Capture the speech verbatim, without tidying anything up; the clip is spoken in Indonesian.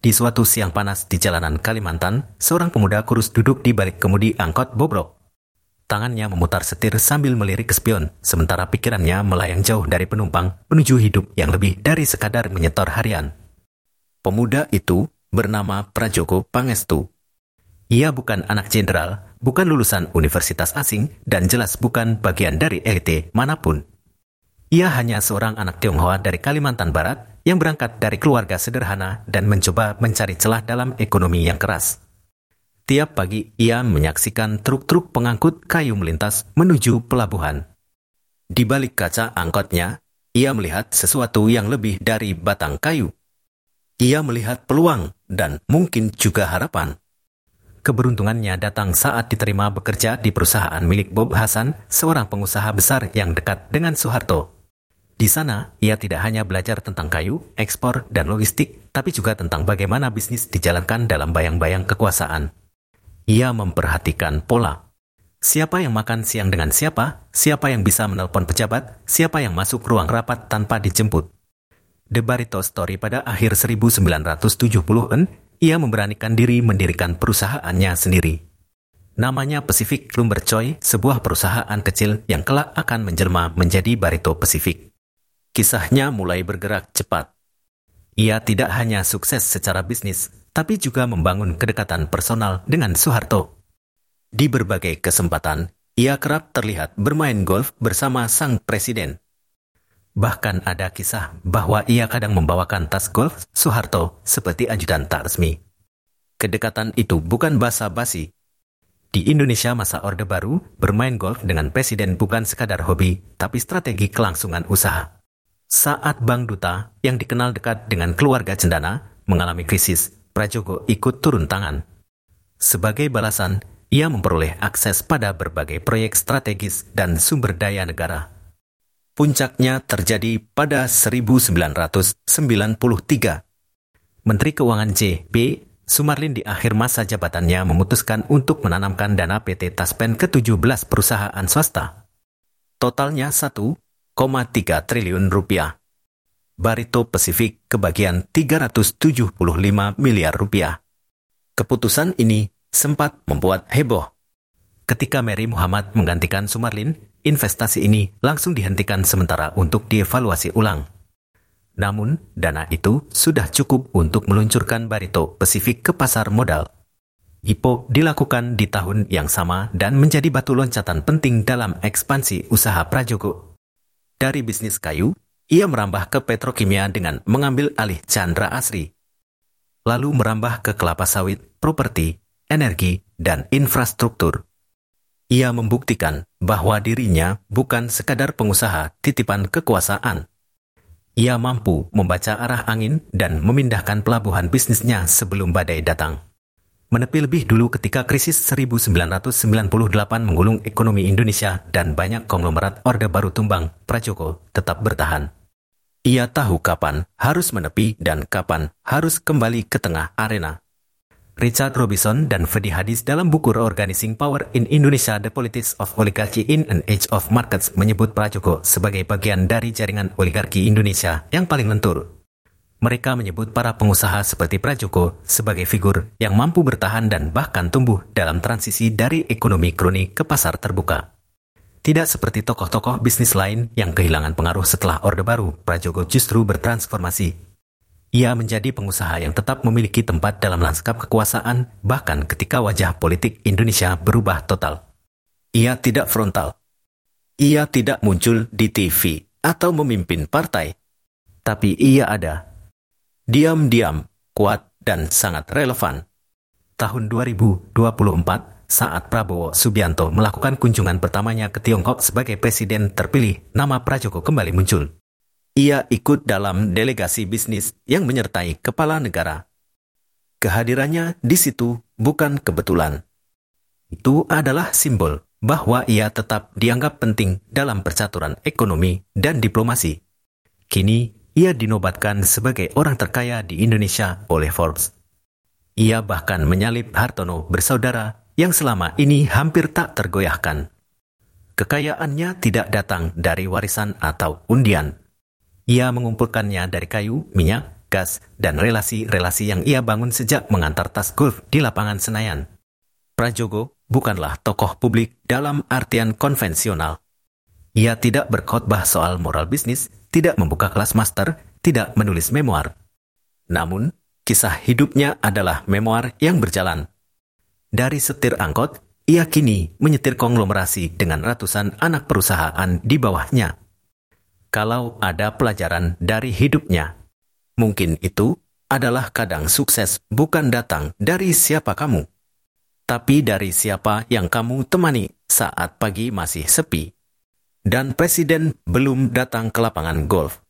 Di suatu siang panas di jalanan Kalimantan, seorang pemuda kurus duduk di balik kemudi angkot bobrok. Tangannya memutar setir sambil melirik ke spion, sementara pikirannya melayang jauh dari penumpang menuju hidup yang lebih dari sekadar menyetor harian. Pemuda itu bernama Prajogo Pangestu. Ia bukan anak jenderal, bukan lulusan universitas asing, dan jelas bukan bagian dari elite manapun. Ia hanya seorang anak Tionghoa dari Kalimantan Barat yang berangkat dari keluarga sederhana dan mencoba mencari celah dalam ekonomi yang keras. Tiap pagi ia menyaksikan truk-truk pengangkut kayu melintas menuju pelabuhan. Di balik kaca angkotnya, ia melihat sesuatu yang lebih dari batang kayu. Ia melihat peluang dan mungkin juga harapan. Keberuntungannya datang saat diterima bekerja di perusahaan milik Bob Hasan, seorang pengusaha besar yang dekat dengan Soeharto. Di sana, ia tidak hanya belajar tentang kayu, ekspor, dan logistik, tapi juga tentang bagaimana bisnis dijalankan dalam bayang-bayang kekuasaan. Ia memperhatikan pola. Siapa yang makan siang dengan siapa, siapa yang bisa menelpon pejabat, siapa yang masuk ruang rapat tanpa dijemput. The Barito Story pada akhir seribu sembilan ratus tujuh puluhan, ia memberanikan diri mendirikan perusahaannya sendiri. Namanya Pacific Lumber Choi, sebuah perusahaan kecil yang kelak akan menjelma menjadi Barito Pacific. Kisahnya mulai bergerak cepat. Ia tidak hanya sukses secara bisnis, tapi juga membangun kedekatan personal dengan Soeharto. Di berbagai kesempatan, ia kerap terlihat bermain golf bersama sang presiden. Bahkan ada kisah bahwa ia kadang membawakan tas golf Soeharto seperti ajudan tak resmi. Kedekatan itu bukan basa-basi. Di Indonesia masa Orde Baru, bermain golf dengan presiden bukan sekadar hobi, tapi strategi kelangsungan usaha. Saat Bank Duta, yang dikenal dekat dengan keluarga cendana, mengalami krisis, Prajogo ikut turun tangan. Sebagai balasan, ia memperoleh akses pada berbagai proyek strategis dan sumber daya negara. Puncaknya terjadi pada seribu sembilan ratus sembilan puluh tiga. Menteri Keuangan J B Sumarlin di akhir masa jabatannya memutuskan untuk menanamkan dana P T Taspen ke tujuh belas perusahaan swasta. Totalnya satu koma tiga triliun rupiah. Barito Pacific kebagian tiga ratus tujuh puluh lima miliar rupiah. Keputusan ini sempat membuat heboh. Ketika Mary Muhammad menggantikan Sumarlin, investasi ini langsung dihentikan sementara untuk dievaluasi ulang. Namun, dana itu sudah cukup untuk meluncurkan Barito Pacific ke pasar modal. I P O dilakukan di tahun yang sama dan menjadi batu loncatan penting dalam ekspansi usaha Prajogo. Dari bisnis kayu, ia merambah ke petrokimia dengan mengambil alih Chandra Asri. Lalu merambah ke kelapa sawit, properti, energi, dan infrastruktur. Ia membuktikan bahwa dirinya bukan sekadar pengusaha titipan kekuasaan. Ia mampu membaca arah angin dan memindahkan pelabuhan bisnisnya sebelum badai datang. Menepi lebih dulu ketika krisis seribu sembilan ratus sembilan puluh delapan menggulung ekonomi Indonesia dan banyak konglomerat Orde Baru tumbang, Prajogo tetap bertahan. Ia tahu kapan harus menepi dan kapan harus kembali ke tengah arena. Richard Robinson dan Fedi Hadis dalam buku Reorganizing Power in Indonesia The Politics of Oligarchy in an Age of Markets menyebut Prajogo sebagai bagian dari jaringan oligarki Indonesia yang paling lentur. Mereka menyebut para pengusaha seperti Prajogo sebagai figur yang mampu bertahan dan bahkan tumbuh dalam transisi dari ekonomi kroni ke pasar terbuka. Tidak seperti tokoh-tokoh bisnis lain yang kehilangan pengaruh setelah Orde Baru, Prajogo justru bertransformasi. Ia menjadi pengusaha yang tetap memiliki tempat dalam lanskap kekuasaan bahkan ketika wajah politik Indonesia berubah total. Ia tidak frontal. Ia tidak muncul di T V atau memimpin partai. Tapi ia ada. Diam-diam, kuat, dan sangat relevan. Tahun dua ribu dua puluh empat, saat Prabowo Subianto melakukan kunjungan pertamanya ke Tiongkok sebagai presiden terpilih, nama Prajogo kembali muncul. Ia ikut dalam delegasi bisnis yang menyertai kepala negara. Kehadirannya di situ bukan kebetulan. Itu adalah simbol bahwa ia tetap dianggap penting dalam percaturan ekonomi dan diplomasi. Kini, ia dinobatkan sebagai orang terkaya di Indonesia oleh Forbes. Ia bahkan menyalip Hartono bersaudara yang selama ini hampir tak tergoyahkan. Kekayaannya tidak datang dari warisan atau undian. Ia mengumpulkannya dari kayu, minyak, gas, dan relasi-relasi yang ia bangun sejak mengantar tas golf di lapangan Senayan. Prajogo bukanlah tokoh publik dalam artian konvensional. Ia tidak berkhotbah soal moral bisnis, tidak membuka kelas master, tidak menulis memoir. Namun, kisah hidupnya adalah memoir yang berjalan. Dari setir angkot, ia kini menyetir konglomerasi dengan ratusan anak perusahaan di bawahnya. Kalau ada pelajaran dari hidupnya, mungkin itu adalah kadang sukses bukan datang dari siapa kamu, tapi dari siapa yang kamu temani saat pagi masih sepi. Dan presiden belum datang ke lapangan golf.